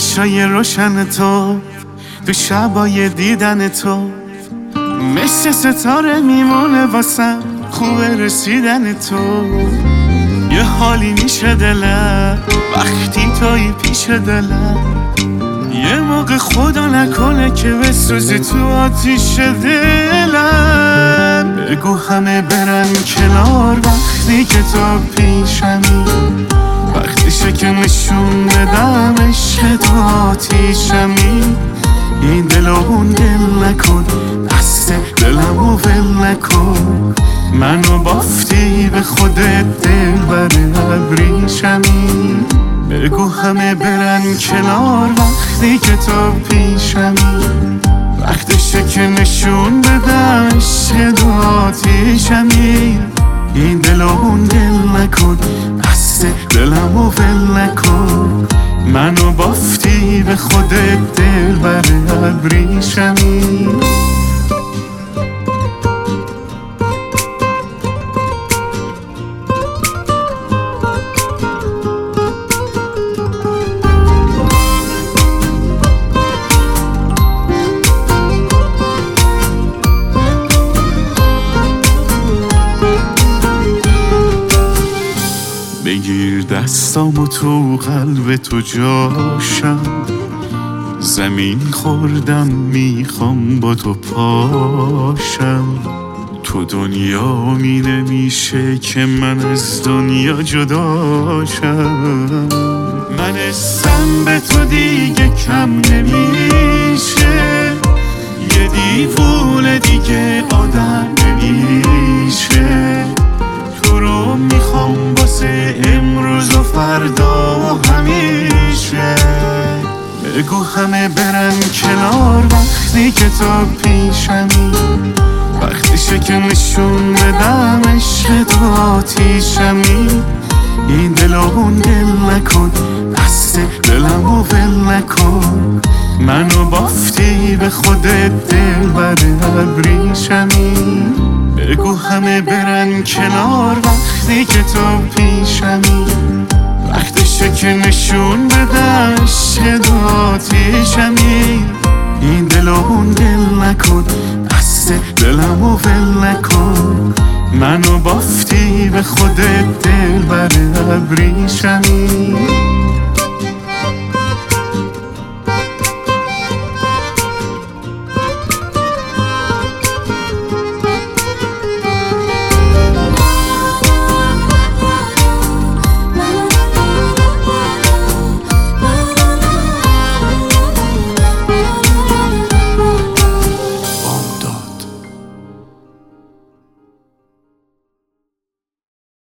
چشای روشن تو، تو شبای دیدن تو، مثل ستاره میمونه واسم خوبه رسیدن تو. یه حالی میشه دلم وقتی توی پیش دلم، یه موقع خدا نکنه که بسوزی تو آتیش دلم. بگو همه برن کنار وقتی که تو پیشمی، وقتیشه که نشون بدم عشق تو آتیشمی. این دل و اون دل نکن، دست دلمو ول نکن، منو بافتی به خودت دل بر ابریشمی. بگو همه برن کنار وقتی که تو پیشمی، وقتشه که نشون بدم عشق تو آتیشمی. این دل و اون دل نکن، دست دلمو ول نکن، منو بافتی به خودت دل بر ابریشمی. بگیر دستامو تو قلب تو جاشم، زمین خوردم میخوام با تو پاشم. تو دنیا می نمیشه که من از دنیا جداشم. من اسم به تو دیگه کم نمیشه، یه دیوونه دیگه آدم نمیشه. تو رو میخوام واسه امروز و فردا و همیشه. بگو همه برن کنار وقتی که تو پیشمی، وقتیشه که نشون بدم عشق تو آتیشمی. این دل و اون دل نکن، دست دلمو ول نکن، منو بافتی به خودت دل بر ابریشمی. بگو همه برن کنار وقتی که تو پیشمی، وقتشه که نشون بدم عشق تو آتیشمی. این دل و اون دل نکن، دست دلمو ول نکن، منو بافتی به خودت دل بر ابریشمی.